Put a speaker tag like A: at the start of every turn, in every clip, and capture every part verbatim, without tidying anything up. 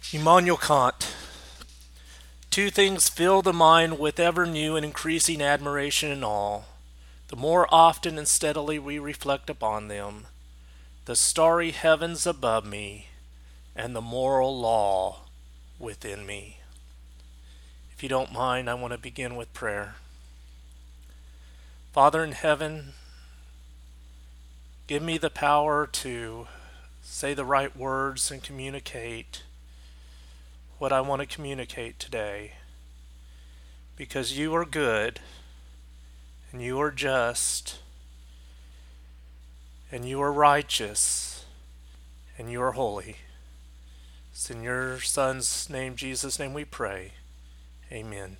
A: Immanuel Kant. Two things fill the mind with ever new and increasing admiration and awe, the more often and steadily we reflect upon them: the starry heavens above me, and the moral law within me. If you don't mind, I want to begin with prayer. Father in heaven, give me the power to say the right words and communicate what I want to communicate today, because you are good, and you are just, and you are righteous, and you are holy. It's in your Son's name, Jesus' name, we pray. Amen.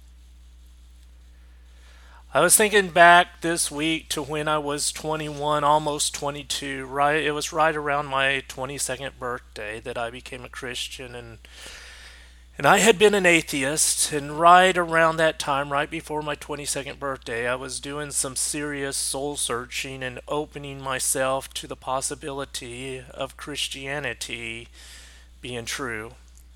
A: I was thinking back this week to when I was twenty-one, almost twenty-two. Right, it was right around my twenty-second birthday that I became a Christian, and and I had been an atheist. And right around that time, right before my twenty-second birthday, I was doing some serious soul searching and opening myself to the possibility of Christianity being true.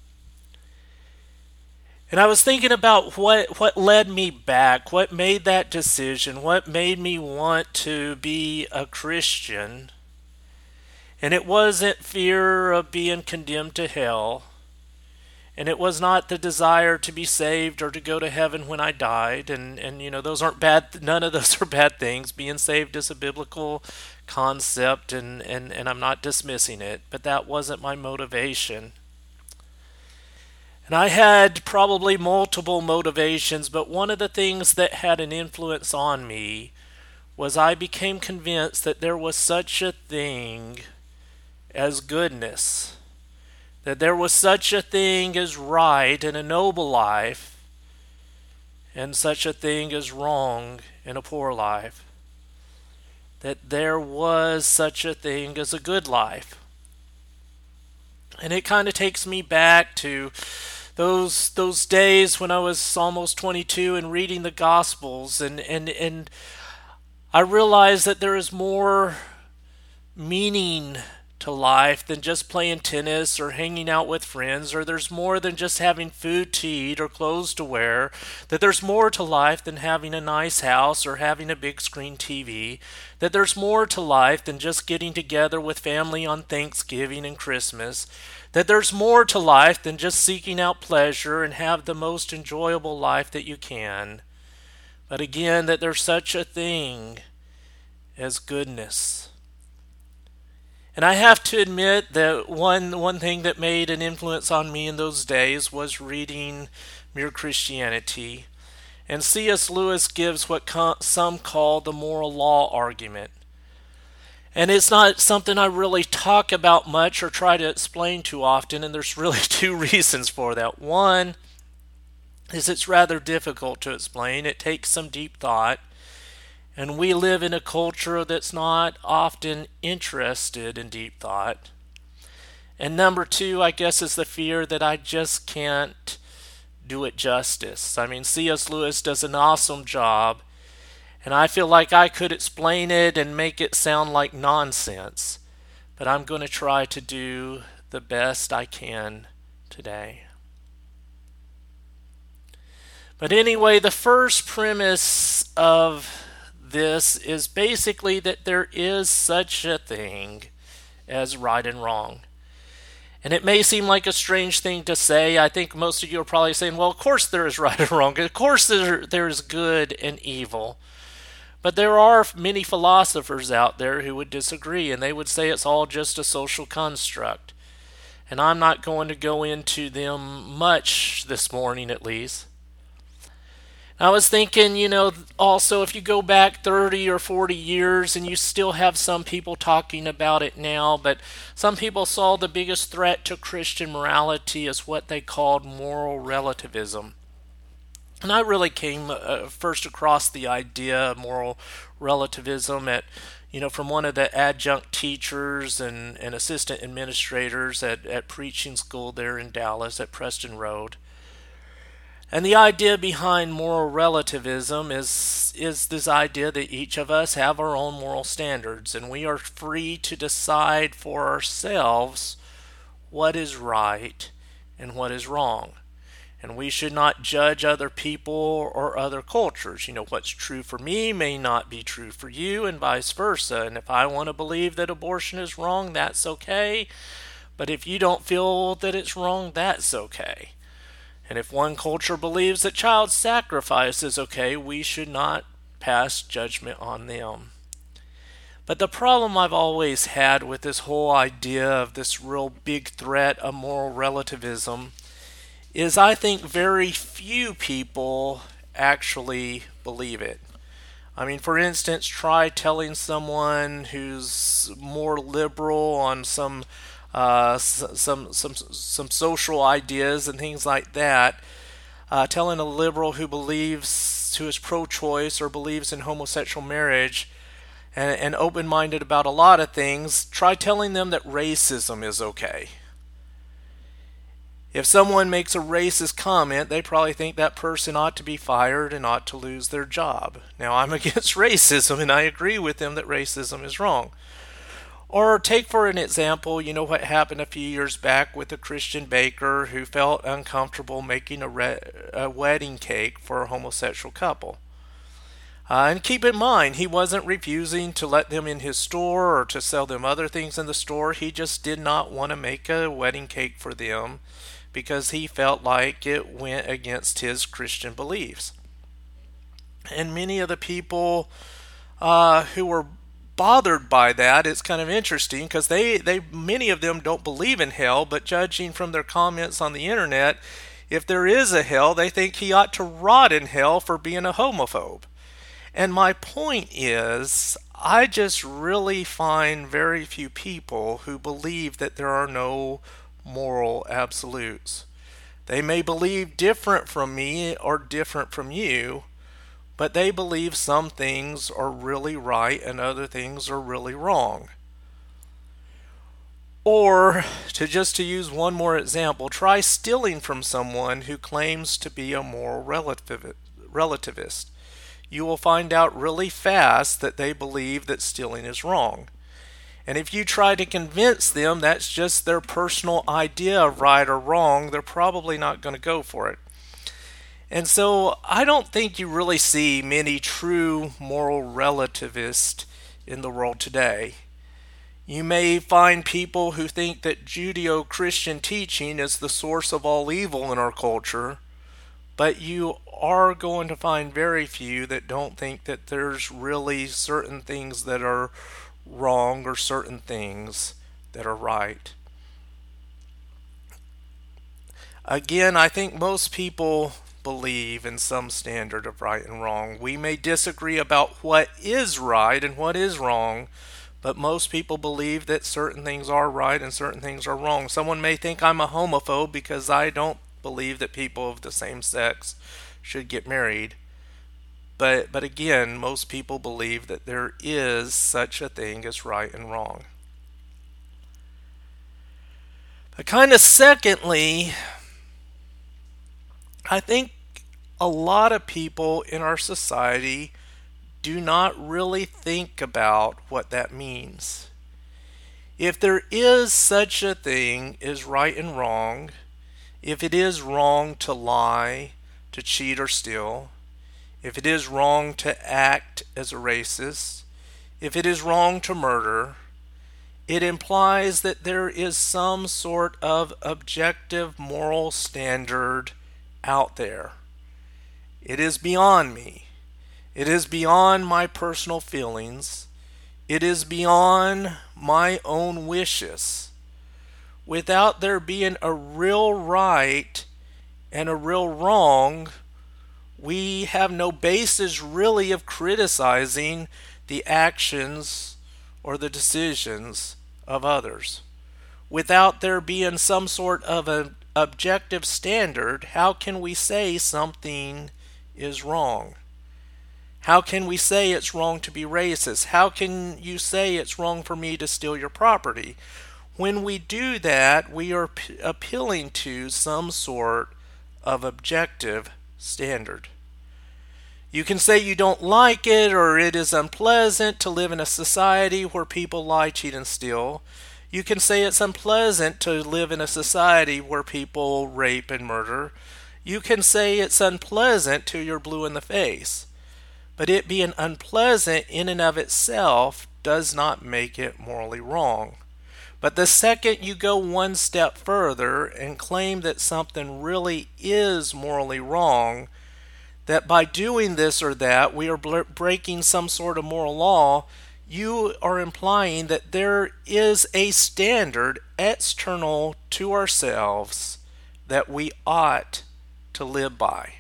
A: And I was thinking about what, what led me back, what made that decision, what made me want to be a Christian. And it wasn't fear of being condemned to hell. And it was not the desire to be saved or to go to heaven when I died. And, and you know, those aren't bad, none of those are bad things. Being saved is a biblical concept, and, and, and I'm not dismissing it. But that wasn't my motivation. And I had probably multiple motivations, but one of the things that had an influence on me was I became convinced that there was such a thing as goodness, that there was such a thing as right and a noble life, and such a thing as wrong and a poor life, that there was such a thing as a good life. And it kind of takes me back to those those days when I was almost twenty-two and reading the Gospels, and, and, and I realized that there is more meaning to life than just playing tennis or hanging out with friends, or there's more than just having food to eat or clothes to wear, that there's more to life than having a nice house or having a big screen T V, that there's more to life than just getting together with family on Thanksgiving and Christmas, that there's more to life than just seeking out pleasure and have the most enjoyable life that you can. But again, that there's such a thing as goodness. And I have to admit that one one thing that made an influence on me in those days was reading Mere Christianity. And C S Lewis gives what some call the moral law argument. And it's not something I really talk about much or try to explain too often, and there's really two reasons for that. One is it's rather difficult to explain. It takes some deep thought. And we live in a culture that's not often interested in deep thought. And number two, I guess, is the fear that I just can't do it justice. I mean, C S Lewis does an awesome job, and I feel like I could explain it and make it sound like nonsense. But I'm going to try to do the best I can today. But anyway, the first premise of this is basically that there is such a thing as right and wrong. And it may seem like a strange thing to say. I think most of you are probably saying, well, of course there is right and wrong. Of course there, there is good and evil. But there are many philosophers out there who would disagree, and they would say it's all just a social construct. And I'm not going to go into them much this morning, at least. I was thinking, you know, also if you go back thirty or forty years, and you still have some people talking about it now, but some people saw the biggest threat to Christian morality as what they called moral relativism. And I really came uh, first across the idea of moral relativism at, you know, from one of the adjunct teachers and, and assistant administrators at, at preaching school there in Dallas at Preston Road. And the idea behind moral relativism is is this idea that each of us have our own moral standards, and we are free to decide for ourselves what is right and what is wrong. And we should not judge other people or other cultures. You know, what's true for me may not be true for you, and vice versa. And if I want to believe that abortion is wrong, that's okay. But if you don't feel that it's wrong, that's okay. And if one culture believes that child sacrifice is okay, we should not pass judgment on them. But the problem I've always had with this whole idea of this real big threat of moral relativism is I think very few people actually believe it. I mean, for instance, try telling someone who's more liberal on some uh, some some some social ideas and things like that, uh, telling a liberal who believes, who is pro-choice or believes in homosexual marriage and, and open-minded about a lot of things, try telling them that racism is okay. If someone makes a racist comment, they probably think that person ought to be fired and ought to lose their job. Now, I'm against racism, and I agree with them that racism is wrong. Or take for an example, you know what happened a few years back with a Christian baker who felt uncomfortable making a, re- a wedding cake for a homosexual couple. Uh, and keep in mind, he wasn't refusing to let them in his store or to sell them other things in the store. He just did not want to make a wedding cake for them because he felt like it went against his Christian beliefs. And many of the people uh, who were bothered by that, it's kind of interesting because they, they many of them don't believe in hell, but judging from their comments on the internet, if there is a hell, they think he ought to rot in hell for being a homophobe. And my point is, I just really find very few people who believe that there are no moral absolutes. They may believe different from me or different from you, but they believe some things are really right and other things are really wrong. Or, to just to use one more example, try stealing from someone who claims to be a moral relativist. You will find out really fast that they believe that stealing is wrong. And if you try to convince them that's just their personal idea of right or wrong, they're probably not going to go for it. And so I don't think you really see many true moral relativists in the world today. You may find people who think that Judeo-Christian teaching is the source of all evil in our culture, but you are going to find very few that don't think that there's really certain things that are wrong or certain things that are right. Again, I think most people believe in some standard of right and wrong. We may disagree about what is right and what is wrong, but most people believe that certain things are right and certain things are wrong. Someone may think I'm a homophobe because I don't believe that people of the same sex should get married. But but again, most people believe that there is such a thing as right and wrong. But kind of secondly, I think a lot of people in our society do not really think about what that means. If there is such a thing as right and wrong, if it is wrong to lie, to cheat or steal, if it is wrong to act as a racist, if it is wrong to murder, it implies that there is some sort of objective moral standard out there. It is beyond me. It is beyond my personal feelings. It is beyond my own wishes. Without there being a real right and a real wrong, we have no basis really of criticizing the actions or the decisions of others. Without there being some sort of an objective standard, how can we say something is wrong? How can we say it's wrong to be racist? How can you say it's wrong for me to steal your property? When we do that, we are p- appealing to some sort of objective standard. You can say you don't like it or it is unpleasant to live in a society where people lie, cheat, and steal. You can say it's unpleasant to live in a society where people rape and murder. You can say it's unpleasant till you're blue in the face. But it being unpleasant in and of itself does not make it morally wrong. But the second you go one step further and claim that something really is morally wrong, that by doing this or that we are breaking some sort of moral law, you are implying that there is a standard external to ourselves that we ought to live by.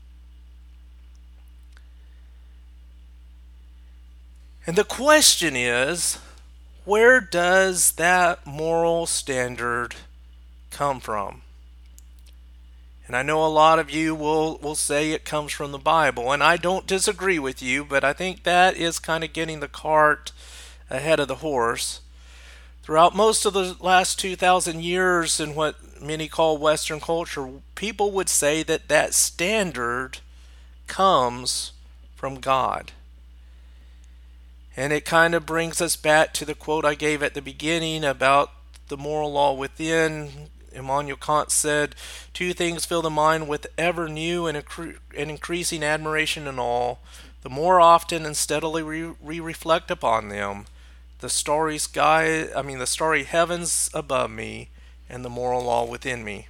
A: And the question is, where does that moral standard come from? And I know a lot of you will, will say it comes from the Bible, and I don't disagree with you, but I think that is kind of getting the cart ahead of the horse. Throughout most of the last two thousand years in what many call Western culture, people would say that that standard comes from God. And it kind of brings us back to the quote I gave at the beginning about the moral law within. Immanuel Kant said, two things fill the mind with ever new and, accru- and increasing admiration and awe. The more often and steadily we re- reflect upon them, the starry sky, I mean the starry heavens above me, and the moral law within me.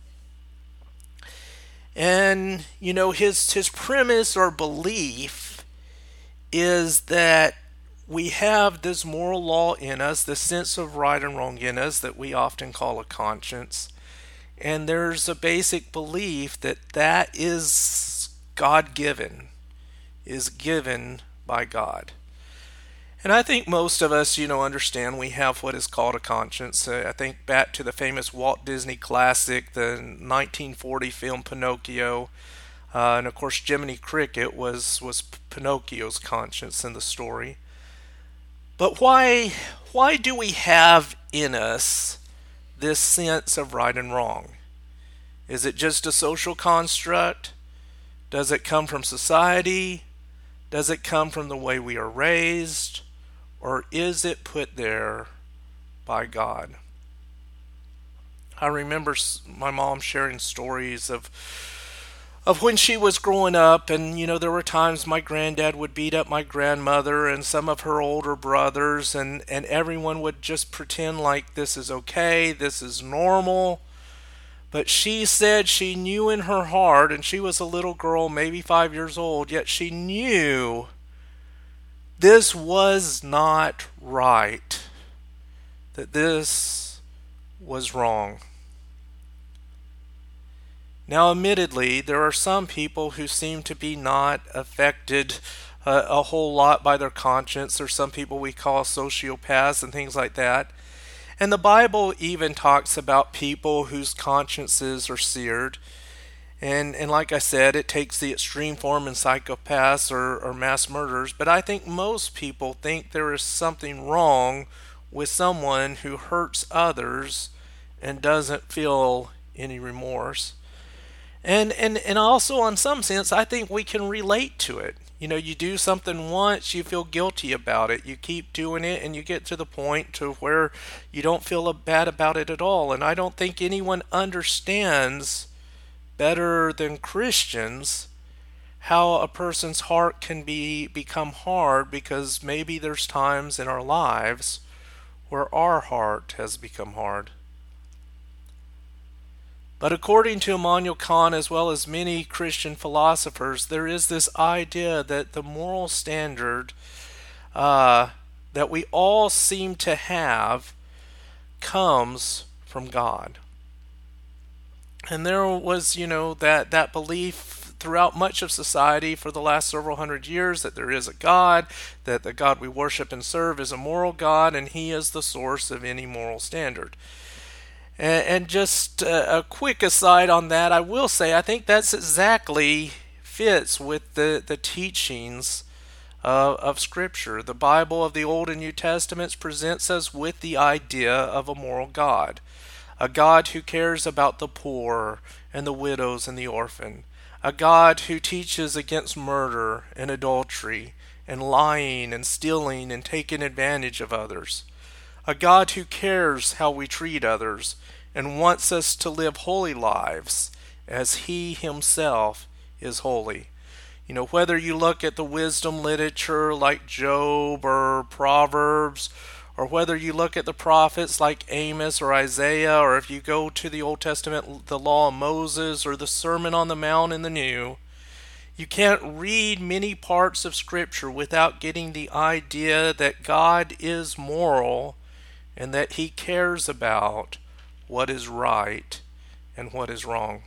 A: And you know, his his premise or belief is that we have this moral law in us, the sense of right and wrong in us that we often call a conscience. And there's a basic belief that that is God-given, is given by God. And I think most of us, you know, understand we have what is called a conscience. Uh, I think back to the famous Walt Disney classic, the nineteen forty film Pinocchio. Uh, and of course, Jiminy Cricket was, was Pinocchio's conscience in the story. But why why do we have in us this sense of right and wrong? Is it just a social construct? Does it come from society? Does it come from the way we are raised? Or is it put there by God? I remember my mom sharing stories of of when she was growing up, and you know, there were times my granddad would beat up my grandmother and some of her older brothers, and and everyone would just pretend like this is okay, this is normal. But she said she knew in her heart, and she was a little girl, maybe five years old, yet she knew this was not right, that this was wrong. Now, admittedly, there are some people who seem to be not affected uh, a whole lot by their conscience. There's some people we call sociopaths and things like that. And the Bible even talks about people whose consciences are seared. And and like I said, it takes the extreme form in psychopaths or, or mass murderers. But I think most people think there is something wrong with someone who hurts others and doesn't feel any remorse. And, and and also, in some sense, I think we can relate to it. You know, you do something once, you feel guilty about it. You keep doing it, and you get to the point to where you don't feel bad about it at all. And I don't think anyone understands better than Christians how a person's heart can be become hard, because maybe there's times in our lives where our heart has become hard. But according to Immanuel Kant, as well as many Christian philosophers, there is this idea that the moral standard uh, that we all seem to have comes from God. And there was, you know, that, that belief throughout much of society for the last several hundred years that there is a God, that the God we worship and serve is a moral God, and He is the source of any moral standard. And just a quick aside on that, I will say I think that's exactly fits with the, the teachings of, of Scripture. The Bible of the Old and New Testaments presents us with the idea of a moral God. A God who cares about the poor and the widows and the orphan. A God who teaches against murder and adultery and lying and stealing and taking advantage of others. a God who cares how we treat others and wants us to live holy lives as He Himself is holy. You know, whether you look at the wisdom literature like Job or Proverbs, or whether you look at the prophets like Amos or Isaiah, or if you go to the Old Testament, the Law of Moses, or the Sermon on the Mount in the New, you can't read many parts of Scripture without getting the idea that God is moral and that He cares about what is right and what is wrong.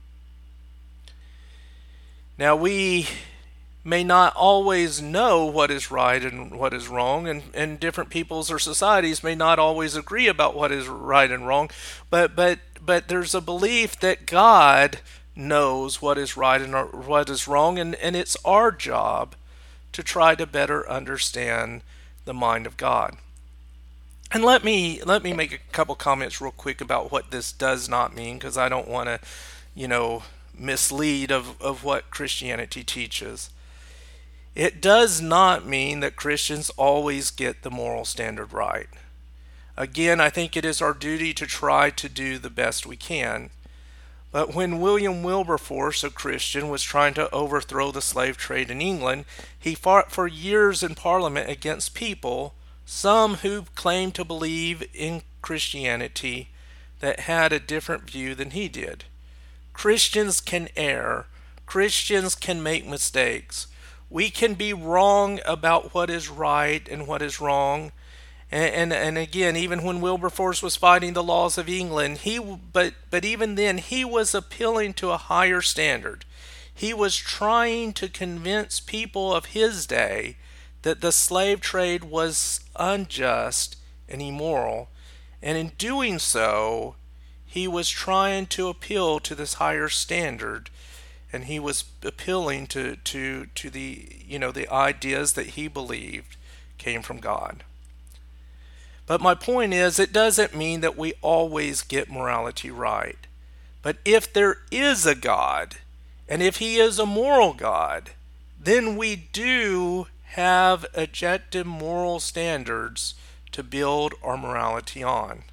A: Now, we may not always know what is right and what is wrong, and, and different peoples or societies may not always agree about what is right and wrong, but but but there's a belief that God knows what is right and what is wrong, and, and it's our job to try to better understand the mind of God. And let me let me make a couple comments real quick about what this does not mean, because I don't want to, you know, mislead of, of what Christianity teaches. It does not mean that Christians always get the moral standard right. Again, I think it is our duty to try to do the best we can. But when William Wilberforce, a Christian, was trying to overthrow the slave trade in England, he fought for years in Parliament against people, some who claimed to believe in Christianity, that had a different view than he did. Christians can err. Christians can make mistakes. We can be wrong about what is right and what is wrong. And, and and again, even when Wilberforce was fighting the laws of England, he but but even then he was appealing to a higher standard. He was trying to convince people of his day that the slave trade was unjust and immoral, and in doing so, he was trying to appeal to this higher standard, and he was appealing to, to, to the, you know, the ideas that he believed came from God. But my point is, it doesn't mean that we always get morality right. But if there is a God, and if He is a moral God, then we do have objective moral standards to build our morality on.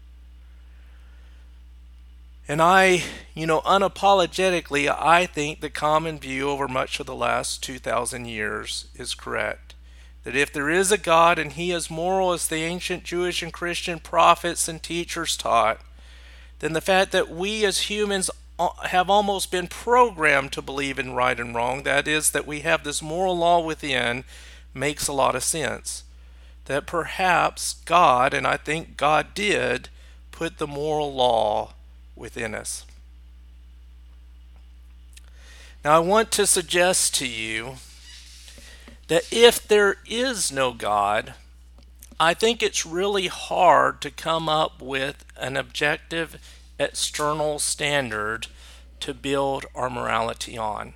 A: And I, you know, unapologetically, I think the common view over much of the last two thousand years is correct. That if there is a God and He is moral as the ancient Jewish and Christian prophets and teachers taught, then the fact that we as humans have almost been programmed to believe in right and wrong, that is, that we have this moral law within, makes a lot of sense. That perhaps God, and I think God did, put the moral law within us. Now, I want to suggest to you that if there is no God, I think it's really hard to come up with an objective external standard to build our morality on.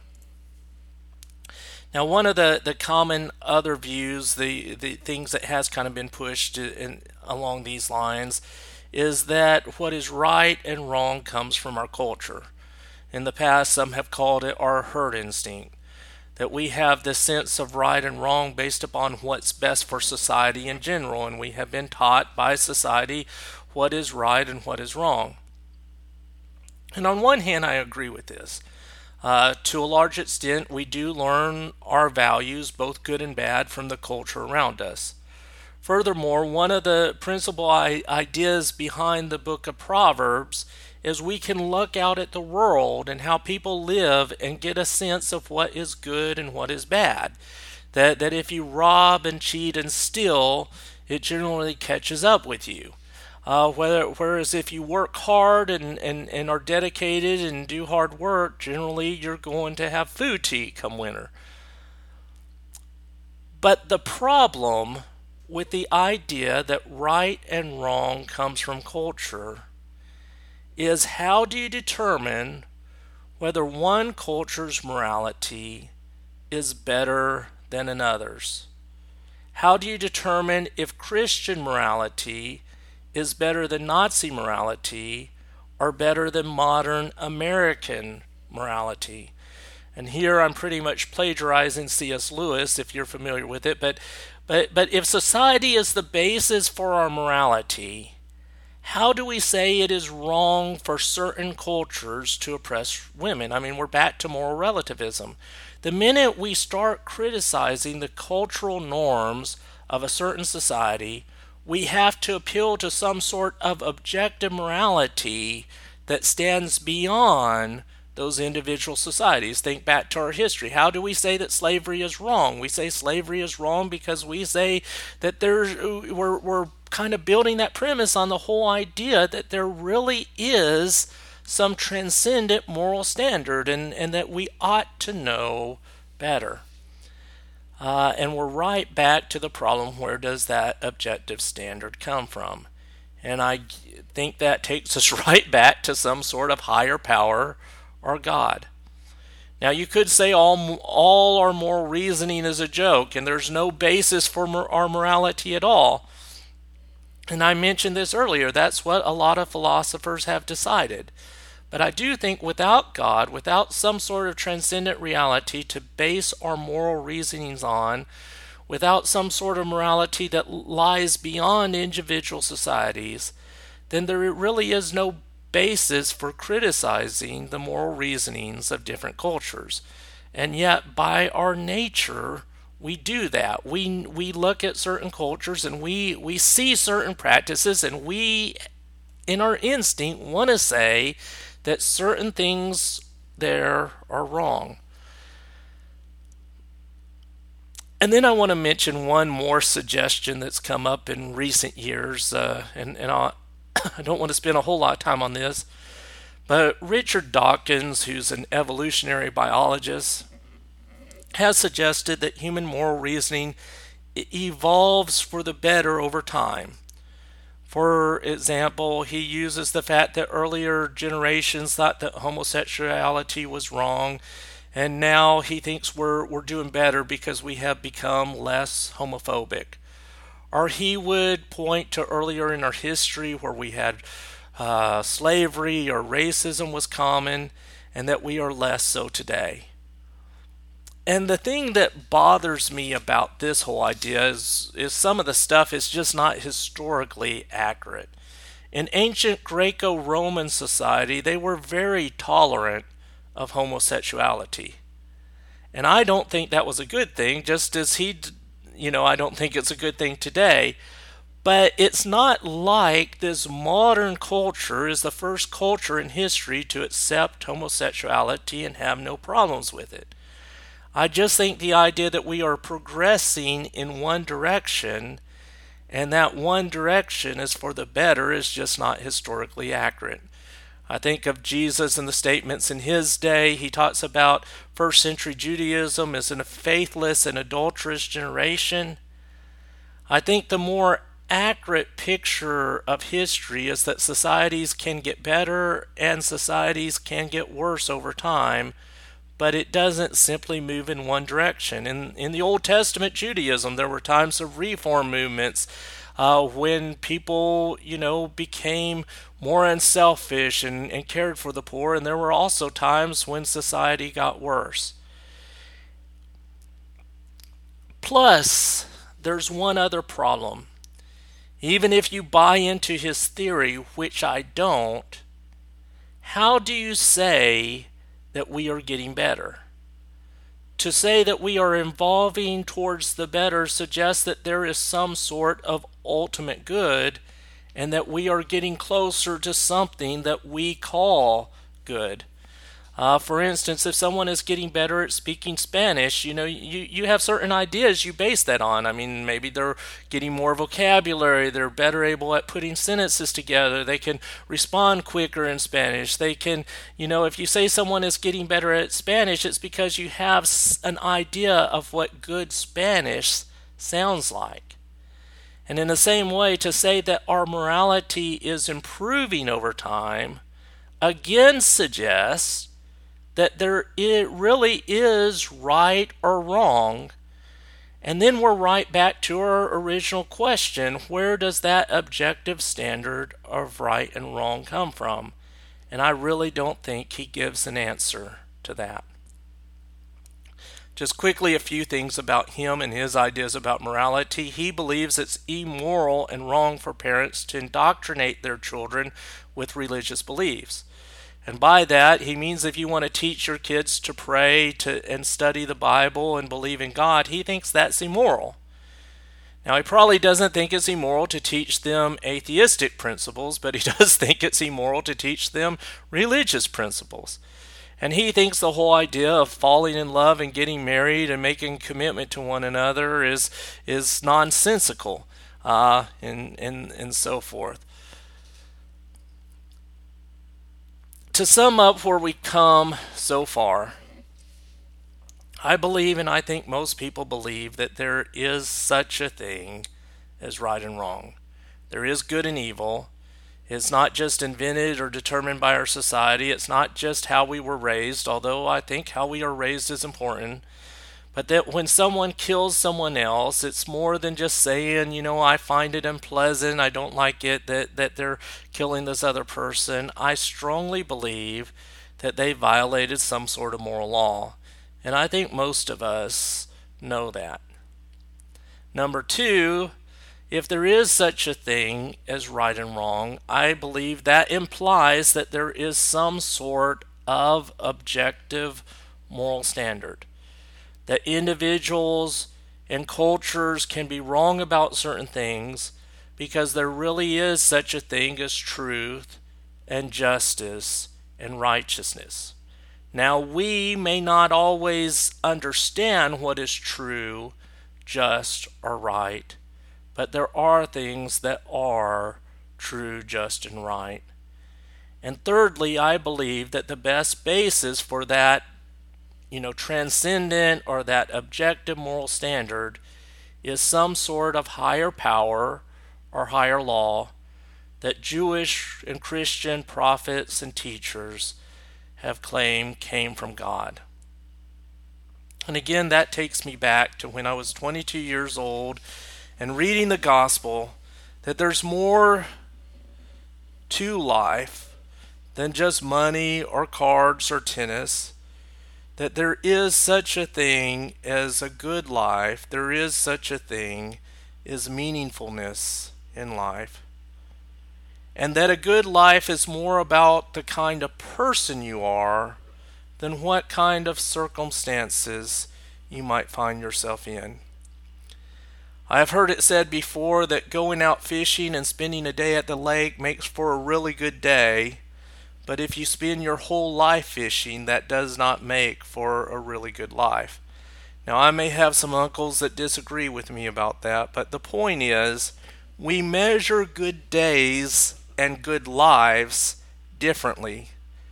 A: Now, one of the, the common other views, the, the things that has kind of been pushed in, along these lines, is that what is right and wrong comes from our culture. In the past, some have called it our herd instinct, that we have this sense of right and wrong based upon what's best for society in general, and we have been taught by society what is right and what is wrong. And on one hand, I agree with this. Uh, to a large extent, we do learn our values, both good and bad, from the culture around us. Furthermore, one of the principal ideas behind the book of Proverbs is we can look out at the world and how people live and get a sense of what is good and what is bad. That, that if you rob and cheat and steal, it generally catches up with you. Uh, whether, whereas if you work hard and, and, and are dedicated and do hard work, generally you're going to have food to eat come winter. But the problem with the idea that right and wrong comes from culture is, how do you determine whether one culture's morality is better than another's? How do you determine if Christian morality is better than Nazi morality or better than modern American morality? And here I'm pretty much plagiarizing C S. Lewis, if you're familiar with it. But, but, but if society is the basis for our morality, how do we say it is wrong for certain cultures to oppress women? I mean, we're back to moral relativism. The minute we start criticizing the cultural norms of a certain society, we have to appeal to some sort of objective morality that stands beyond those individual societies. Think back to our history. How do we say that slavery is wrong? We say slavery is wrong because we say that there's we're we're kind of building that premise on the whole idea that there really is some transcendent moral standard, and, and that we ought to know better. Uh, and we're right back to the problem, where does that objective standard come from? And I think that takes us right back to some sort of higher power or God. Now, you could say all, all our moral reasoning is a joke, and there's no basis for mor- our morality at all. And I mentioned this earlier, that's what a lot of philosophers have decided. But I do think without God, without some sort of transcendent reality to base our moral reasonings on, without some sort of morality that lies beyond individual societies, then there really is no basis for criticizing the moral reasonings of different cultures. And yet, by our nature, we do that. We we look at certain cultures and we, we see certain practices, and we, in our instinct, want to say that certain things there are wrong. And then I want to mention one more suggestion that's come up in recent years, uh, and, and I'll, I don't want to spend a whole lot of time on this, but Richard Dawkins, who's an evolutionary biologist, has suggested that human moral reasoning evolves for the better over time. For example, he uses the fact that earlier generations thought that homosexuality was wrong, and now he thinks we're we're doing better because we have become less homophobic. Or he would point to earlier in our history where we had uh, slavery or racism was common, and that we are less so today. And the thing that bothers me about this whole idea is, is some of the stuff is just not historically accurate. In ancient Greco-Roman society, they were very tolerant of homosexuality. And I don't think that was a good thing, just as he, you know, I don't think it's a good thing today. But it's not like this modern culture is the first culture in history to accept homosexuality and have no problems with it. I just think the idea that we are progressing in one direction, and that one direction is for the better, is just not historically accurate. I think of Jesus and the statements in his day. He talks about first century Judaism as a faithless and adulterous generation. I think the more accurate picture of history is that societies can get better and societies can get worse over time, but it doesn't simply move in one direction. In, in the Old Testament Judaism, there were times of reform movements uh, when people, you know, became more unselfish and, and cared for the poor, and there were also times when society got worse. Plus, there's one other problem. Even if you buy into his theory, which I don't, how do you say that we are getting better? To say that we are evolving towards the better suggests that there is some sort of ultimate good, and that we are getting closer to something that we call good. Uh, for instance, if someone is getting better at speaking Spanish, you know, you, you have certain ideas you base that on. I mean, maybe they're getting more vocabulary, they're better able at putting sentences together, they can respond quicker in Spanish, they can, you know, if you say someone is getting better at Spanish, it's because you have an idea of what good Spanish sounds like. And in the same way, to say that our morality is improving over time, again suggests that there it really is right or wrong. And then we're right back to our original question, where does that objective standard of right and wrong come from? And I really don't think he gives an answer to that. Just quickly, a few things about him and his ideas about morality. He believes it's immoral and wrong for parents to indoctrinate their children with religious beliefs. And by that, he means if you want to teach your kids to pray to and study the Bible and believe in God, he thinks that's immoral. Now, he probably doesn't think it's immoral to teach them atheistic principles, but he does think it's immoral to teach them religious principles. And he thinks the whole idea of falling in love and getting married and making commitment to one another is is nonsensical, uh, and, and, and so forth. To sum up where we come so far, I believe, and I think most people believe, that there is such a thing as right and wrong. There is good and evil. It's not just invented or determined by our society. It's not just how we were raised, although I think how we are raised is important. But that when someone kills someone else, it's more than just saying, you know, I find it unpleasant, I don't like it that, that they're killing this other person. I strongly believe that they violated some sort of moral law. And I think most of us know that. Number two, if there is such a thing as right and wrong, I believe that implies that there is some sort of objective moral standard. That individuals and cultures can be wrong about certain things because there really is such a thing as truth and justice and righteousness. Now, we may not always understand what is true, just, or right, but there are things that are true, just, and right. And thirdly, I believe that the best basis for that, you know, transcendent or that objective moral standard is some sort of higher power or higher law that Jewish and Christian prophets and teachers have claimed came from God. And again, that takes me back to when I was twenty-two years old and reading the gospel, that there's more to life than just money or cards or tennis, that there is such a thing as a good life, there is such a thing as meaningfulness in life. And that a good life is more about the kind of person you are than what kind of circumstances you might find yourself in. I have heard it said before that going out fishing and spending a day at the lake makes for a really good day, but if you spend your whole life fishing, that does not make for a really good life. Now, I may have some uncles that disagree with me about that, but the point is, we measure good days and good lives differently.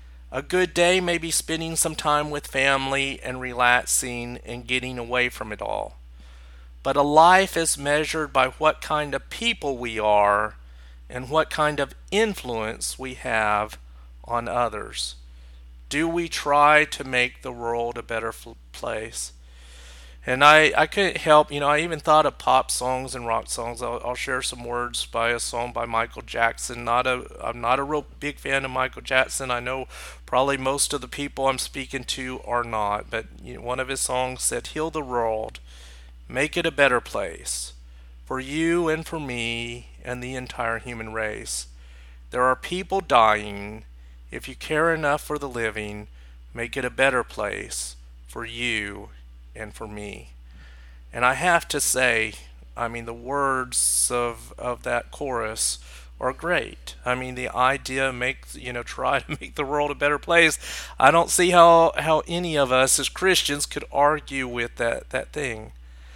A: A good day may be spending some time with family and relaxing and getting away from it all. But a life is measured by what kind of people we are and what kind of influence we have on others. Do we try to make the world a better f- place? And I, I couldn't help, you know, I even thought of pop songs and rock songs. I'll, I'll share some words by a song by Michael Jackson. Not a, I'm not a real big fan of Michael Jackson. I know probably most of the people I'm speaking to are not. But you know, one of his songs said, "Heal the world, make it a better place, for you and for me and the entire human race. There are people dying. If you care enough for the living, make it a better place, for you and for me." And I have to say, I mean, the words of of that chorus are great. I mean, the idea makes, you know, try to make the world a better place. I don't see how, how any of us as Christians could argue with that, that thing.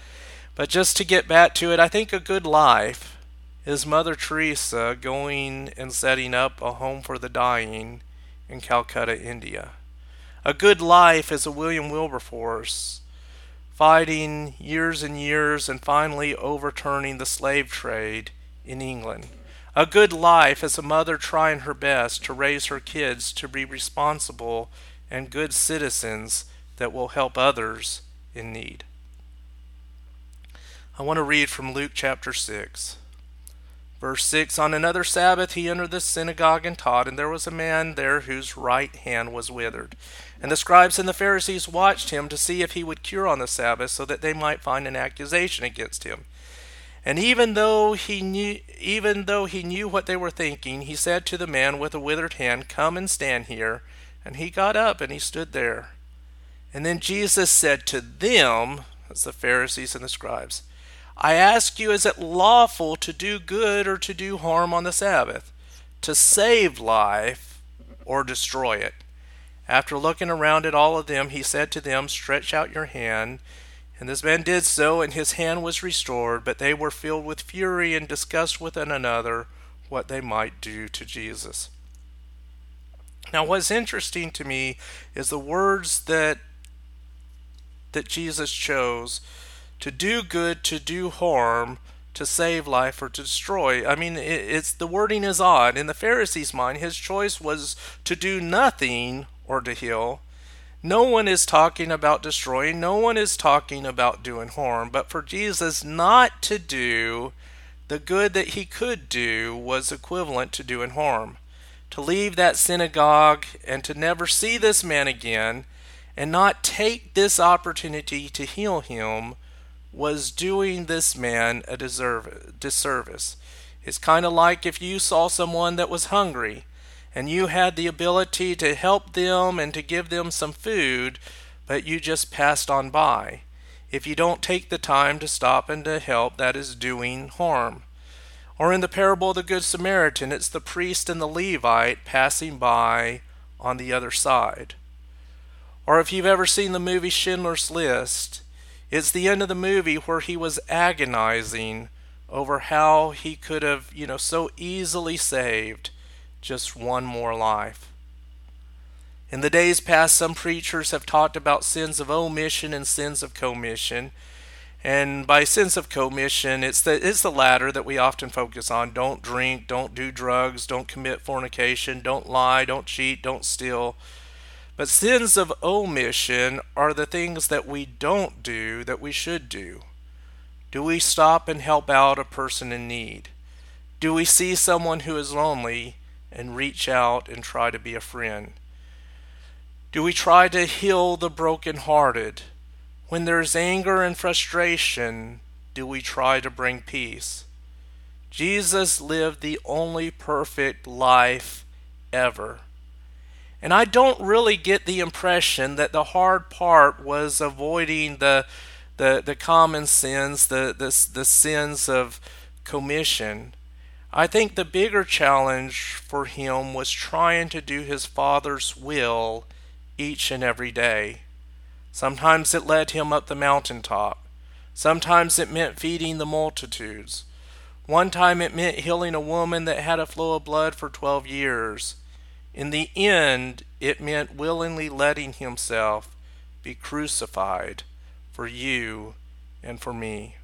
A: But just to get back to it, I think a good life is Mother Teresa going and setting up a home for the dying in Calcutta, India. A good life is a William Wilberforce fighting years and years and finally overturning the slave trade in England. A good life is a mother trying her best to raise her kids to be responsible and good citizens that will help others in need. I want to read from Luke chapter six. Verse six, on another Sabbath he entered the synagogue and taught, and there was a man there whose right hand was withered. And the scribes and the Pharisees watched him to see if he would cure on the Sabbath, so that they might find an accusation against him. And even though he knew, even though he knew what they were thinking, he said to the man with the withered hand, come and stand here. And he got up and he stood there. And then Jesus said to them, as the Pharisees and the scribes, I ask you, is it lawful to do good or to do harm on the Sabbath, to save life or destroy it? After looking around at all of them, he said to them, stretch out your hand. And this man did so, and his hand was restored. But they were filled with fury and discussed with one another what they might do to Jesus. Now, what's interesting to me is the words that that Jesus chose: to do good, to do harm, to save life, or to destroy. I mean, it, it's the wording is odd. In the Pharisees' mind, his choice was to do nothing or to heal. No one is talking about destroying. No one is talking about doing harm. But for Jesus, not to do the good that he could do was equivalent to doing harm. To leave that synagogue and to never see this man again and not take this opportunity to heal him was doing this man a deserve, disservice. It's kind of like if you saw someone that was hungry and you had the ability to help them and to give them some food, but you just passed on by. If you don't take the time to stop and to help, that is doing harm. Or in the parable of the Good Samaritan, it's the priest and the Levite passing by on the other side. Or if you've ever seen the movie Schindler's List, it's the end of the movie where he was agonizing over how he could have, you know, so easily saved just one more life. In the days past, some preachers have talked about sins of omission and sins of commission. And by sins of commission, it's the, it's the latter that we often focus on. Don't drink, don't do drugs, don't commit fornication, don't lie, don't cheat, don't steal. But sins of omission are the things that we don't do that we should do. Do we stop and help out a person in need? Do we see someone who is lonely and reach out and try to be a friend? Do we try to heal the brokenhearted? When there's anger and frustration, do we try to bring peace? Jesus lived the only perfect life ever. And I don't really get the impression that the hard part was avoiding the the, the common sins, the, the, the sins of commission. I think the bigger challenge for him was trying to do his Father's will each and every day. Sometimes it led him up the mountaintop. Sometimes it meant feeding the multitudes. One time it meant healing a woman that had a flow of blood for twelve years. In the end, it meant willingly letting himself be crucified for you and for me.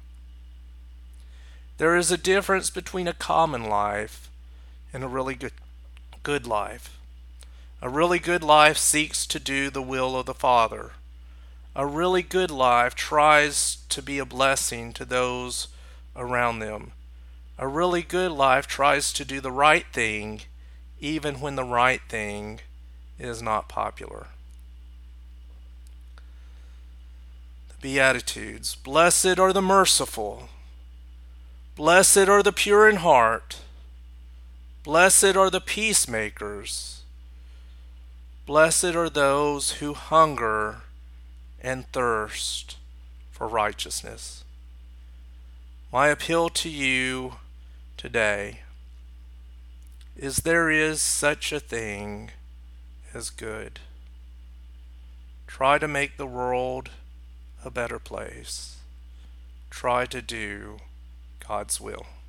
A: There is a difference between a common life and a really good, good life. A really good life seeks to do the will of the Father. A really good life tries to be a blessing to those around them. A really good life tries to do the right thing, even when the right thing is not popular. The Beatitudes. Blessed are the merciful. Blessed are the pure in heart. Blessed are the peacemakers. Blessed are those who hunger and thirst for righteousness. My appeal to you today is there is such a thing as good. Try to make the world a better place. Try to do God's will.